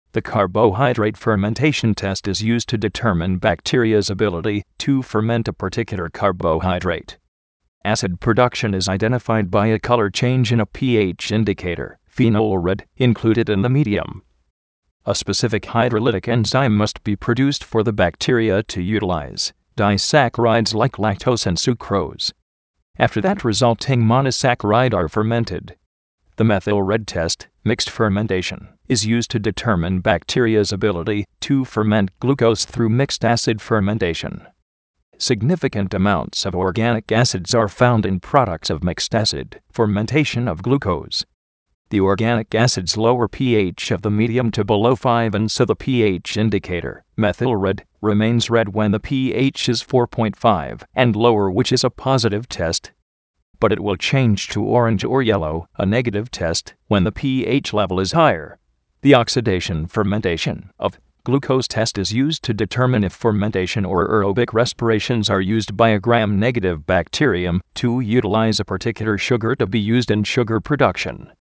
The carbohydrate fermentation test is used to determine bacteria's ability to ferment a particular carbohydrate. Acid production is identified by a color change in a pH indicator, phenol red, included in the medium. A specific hydrolytic enzyme must be produced for the bacteria to utilize disaccharides like lactose and sucrose. After that, resulting monosaccharide are fermented. The methyl red test, mixed fermentation, is used to determine bacteria's ability to ferment glucose through mixed acid fermentation. Significant amounts of organic acids are found in products of mixed acid fermentation of glucose. The organic acids lower pH of the medium to below 5, and so the pH indicator, methyl red, remains red when the pH is 4.5 and lower, which is a positive test. But it will change to orange or yellow, a negative test, when the pH level is higher. The oxidation fermentation of glucose test is used to determine if fermentation or aerobic respirations are used by a gram-negative bacterium to utilize a particular sugar to be used in sugar production.